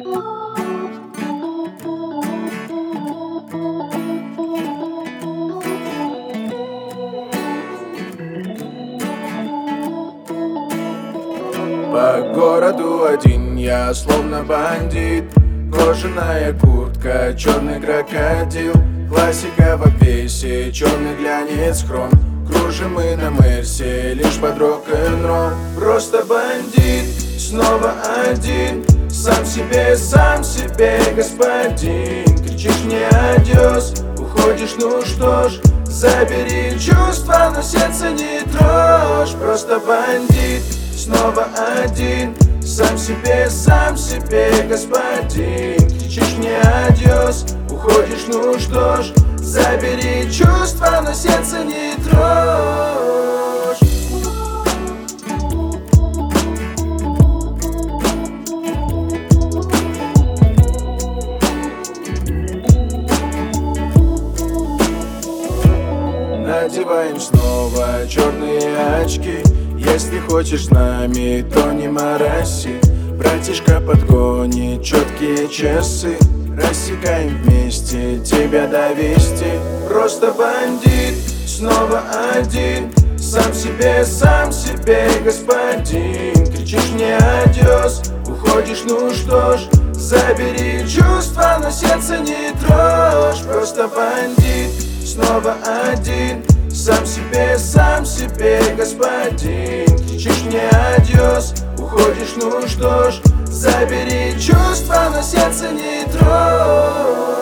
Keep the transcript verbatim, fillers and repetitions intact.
По городу один я словно бандит. Кожаная куртка, черный крокодил. Классика в обвесе, черный глянец хром. Кружим мы на Мерсе, лишь под рок-н-ролл. Просто бандит, снова один. Сам себе, сам себе господин. Кричишь мне адьос, уходишь, ну что ж. Забери чувства, но сердце не трожь. Просто бандит, снова один. Сам себе, сам себе господин. Кричишь мне адьос, уходишь, ну что ж. Забери чувства, но сердце не трожь. Надеваем снова черные очки. Если хочешь с нами, то не мороси. Братишка подгонит четкие часы. Рассекаем вместе, тебя довести. Просто бандит, снова один. Сам себе, сам себе господин. Кричишь мне адьос, уходишь, ну что ж. Забери чувства, но сердце не трожь. Просто бандит, снова один. Сам себе, сам себе господин. Кричишь мне адьос, уходишь, ну что ж. Забери чувства, но сердце не трожь.